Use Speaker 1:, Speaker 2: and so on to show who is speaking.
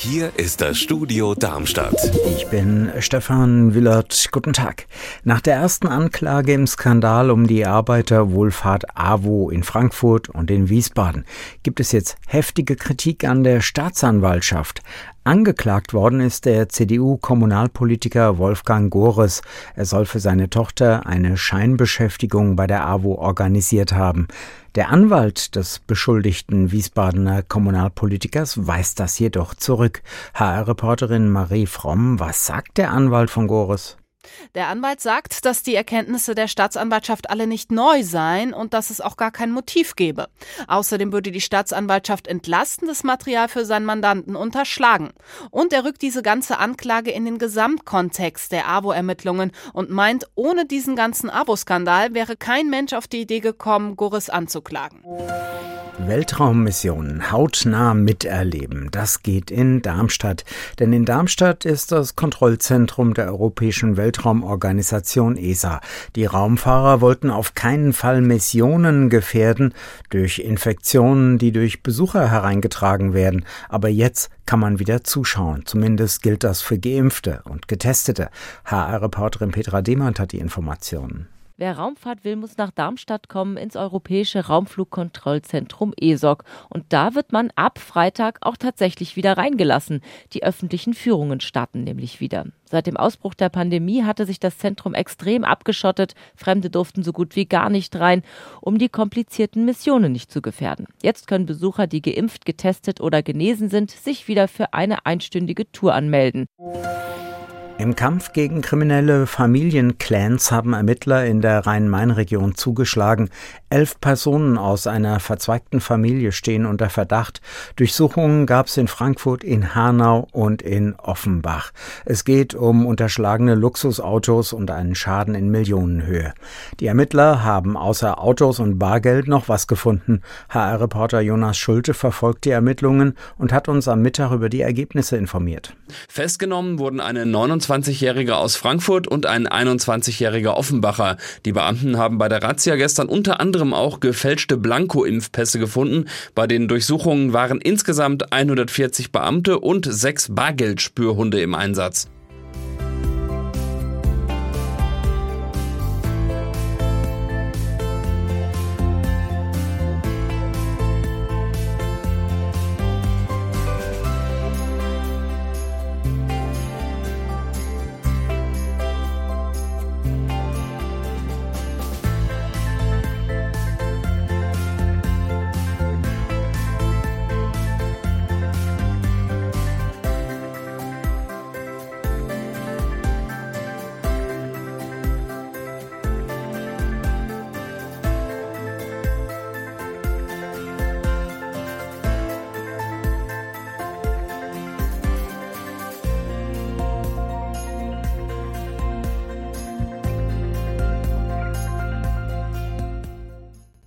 Speaker 1: Hier ist das Studio Darmstadt.
Speaker 2: Ich bin Stefan Willert. Guten Tag. Nach der ersten Anklage im Skandal um die Arbeiterwohlfahrt AWO in Frankfurt und in Wiesbaden gibt es jetzt heftige Kritik an der Staatsanwaltschaft. Angeklagt worden ist der CDU-Kommunalpolitiker Wolfgang Gores. Er soll für seine Tochter eine Scheinbeschäftigung bei der AWO organisiert haben. Der Anwalt des beschuldigten Wiesbadener Kommunalpolitikers weist das jedoch zurück. HR-Reporterin Marie Fromm, was sagt der Anwalt von Gores?
Speaker 3: Der Anwalt sagt, dass die Erkenntnisse der Staatsanwaltschaft alle nicht neu seien und dass es auch gar kein Motiv gebe. Außerdem würde die Staatsanwaltschaft entlastendes Material für seinen Mandanten unterschlagen. Und er rückt diese ganze Anklage in den Gesamtkontext der AWO-Ermittlungen und meint, ohne diesen ganzen AWO-Skandal wäre kein Mensch auf die Idee gekommen, Gores anzuklagen.
Speaker 2: Weltraummissionen hautnah miterleben, das geht in Darmstadt. Denn in Darmstadt ist das Kontrollzentrum der Europäischen Weltraumorganisation ESA. Die Raumfahrer wollten auf keinen Fall Missionen gefährden durch Infektionen, die durch Besucher hereingetragen werden. Aber jetzt kann man wieder zuschauen. Zumindest gilt das für Geimpfte und Getestete. HR-Reporterin Petra Demand hat die Informationen.
Speaker 4: Wer Raumfahrt will, muss nach Darmstadt kommen ins Europäische Raumflugkontrollzentrum ESOC. Und da wird man ab Freitag auch tatsächlich wieder reingelassen. Die öffentlichen Führungen starten nämlich wieder. Seit dem Ausbruch der Pandemie hatte sich das Zentrum extrem abgeschottet. Fremde durften so gut wie gar nicht rein, um die komplizierten Missionen nicht zu gefährden. Jetzt können Besucher, die geimpft, getestet oder genesen sind, sich wieder für eine einstündige Tour anmelden.
Speaker 2: Im Kampf gegen kriminelle Familienclans haben Ermittler in der Rhein-Main-Region zugeschlagen. 11 Personen aus einer verzweigten Familie stehen unter Verdacht. Durchsuchungen gab es in Frankfurt, in Hanau und in Offenbach. Es geht um unterschlagene Luxusautos und einen Schaden in Millionenhöhe. Die Ermittler haben außer Autos und Bargeld noch was gefunden. HR-Reporter Jonas Schulte verfolgt die Ermittlungen und hat uns am Mittag über die Ergebnisse informiert.
Speaker 5: Festgenommen wurden eine 29-Jährige aus Frankfurt und ein 21-jähriger Offenbacher. Die Beamten haben bei der Razzia gestern unter anderem auch gefälschte Blanko-Impfpässe gefunden. Bei den Durchsuchungen waren insgesamt 140 Beamte und 6 Bargeldspürhunde im Einsatz.